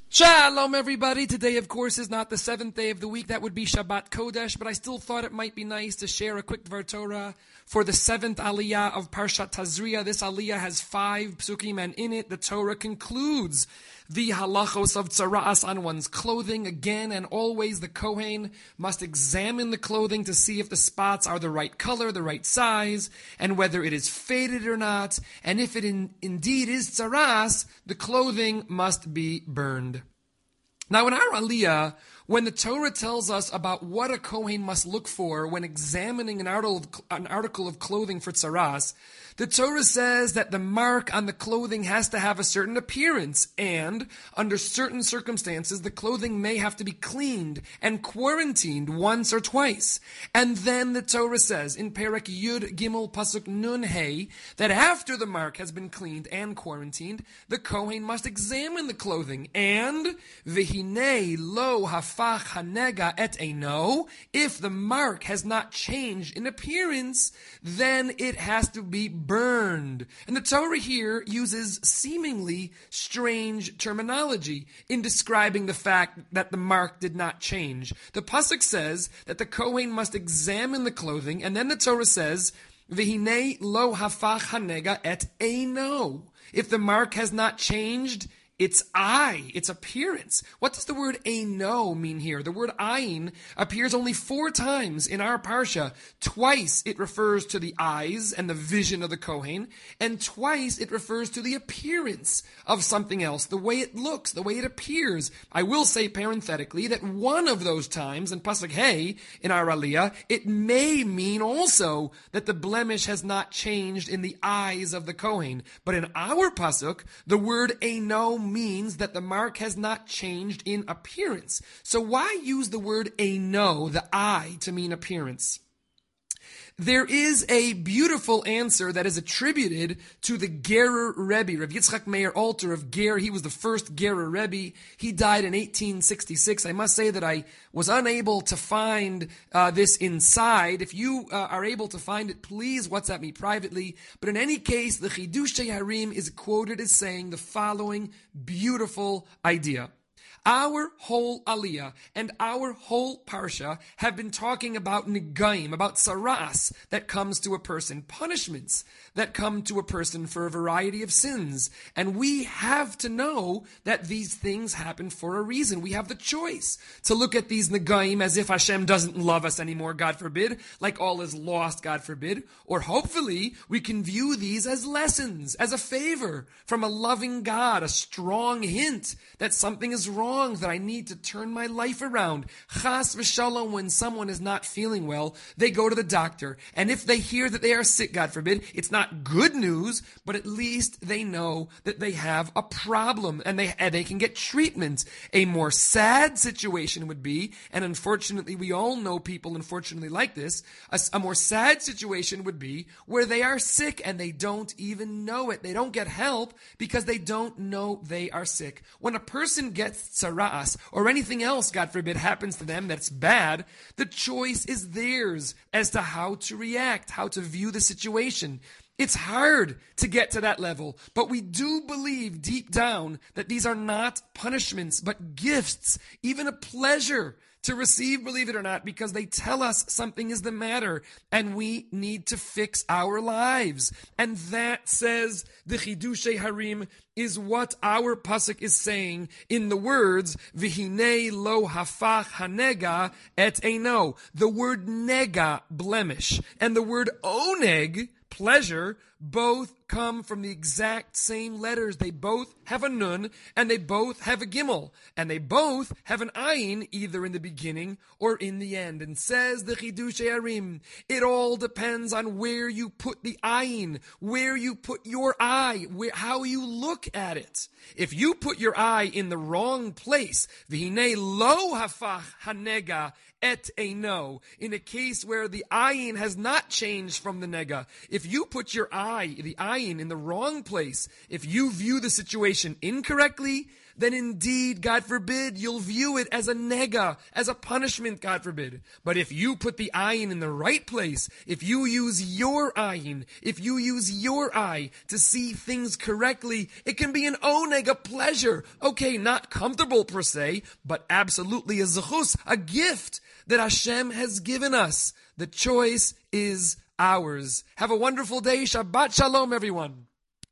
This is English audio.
Shalom, everybody. Today, of course, is not the seventh day of the week. That would be Shabbat Kodesh, but I still thought it might be nice to share a quick Dvar Torah for the seventh Aliyah of Parshat Tazria. This Aliyah has 5 psukim, and in it, the Torah concludes the halachos of tzara'as on one's clothing. Again and always, the Kohen must examine the clothing to see if the spots are the right color, the right size, and whether it is faded or not. And if it indeed is tzara'as, the clothing must be burned. Now, in our Aliyah, when the Torah tells us about what a Kohen must look for when examining an article of clothing for tzara'as, the Torah says that the mark on the clothing has to have a certain appearance, and under certain circumstances, the clothing may have to be cleaned and quarantined once or twice. And then the Torah says in Perek Yud Gimel Pasuk Nun Hey that after the mark has been cleaned and quarantined, the Kohen must examine the clothing, and V'hinei lo hafach hanega et eino. If the mark has not changed in appearance, then it has to be burned. And the Torah here uses seemingly strange terminology in describing the fact that the mark did not change. The pasuk says that the Kohen must examine the clothing, and then the Torah says, V'hinei lo hafach hanega et eino. If the mark has not changed, its eye, its appearance. What does the word eino mean here? The word ayin appears only 4 times in our parsha. Twice it refers to the eyes and the vision of the Kohen, and twice it refers to the appearance of something else, the way it looks, the way it appears. I will say parenthetically that one of those times, in Pasuk Hey, in our Aliyah, it may mean also that the blemish has not changed in the eyes of the Kohen. But in our Pasuk, the word eino means that the mark has not changed in appearance. So why use the word eino, the eye, to mean appearance? There is a beautiful answer that is attributed to the Gerer Rebbe, Rav Yitzchak Meir Alter of Ger. He was the first Gerer Rebbe. He died in 1866. I must say that I was unable to find this inside. If you are able to find it, please WhatsApp me privately. But in any case, the Chidushei Harim is quoted as saying the following beautiful idea. Our whole Aliyah and our whole Parsha have been talking about Negaim, about tzara'as that comes to a person, punishments that come to a person for a variety of sins. And we have to know that these things happen for a reason. We have the choice to look at these Negaim as if Hashem doesn't love us anymore, God forbid, like all is lost, God forbid. Or hopefully we can view these as lessons, as a favor from a loving God, a strong hint that something is wrong, that I need to turn my life around. Chas v'shalom, when someone is not feeling well, they go to the doctor. And if they hear that they are sick, God forbid, it's not good news, but at least they know that they have a problem and they can get treatment. A more sad situation would be, and unfortunately we all know people unfortunately like this, a more sad situation would be where they are sick and they don't even know it. They don't get help because they don't know they are sick. When a person gets tzara'as or anything else, God forbid, happens to them that's bad, the choice is theirs as to how to react, how to view the situation. It's hard to get to that level, but we do believe deep down that these are not punishments, but gifts, even a pleasure to receive, believe it or not, because they tell us something is the matter and we need to fix our lives. And that, says the Chidushei Harim, is what our pasuk is saying in the words, V'hinei lo hafach hanega et eino. The word nega, blemish, and the word oneg, pleasure, both come from the exact same letters. They both have a nun, and they both have a gimel, and they both have an ayin, either in the beginning or in the end. And says the Chidushei Harim, it all depends on where you put the ayin, where you put your eye, how you look at it. If you put your eye in the wrong place, v'hinei lo hafach hanega et eino, in a case where the ayin has not changed from the nega, if you put your eye, the ayin, in the wrong place, if you view the situation incorrectly, then indeed, God forbid, you'll view it as a nega, as a punishment, God forbid. But if you put the ayin in the right place, if you use your ayin, if you use your eye to see things correctly, it can be an oneg, a pleasure. Okay, not comfortable per se, but absolutely a zechus, a gift that Hashem has given us. The choice is ours. Have a wonderful day. Shabbat shalom, everyone.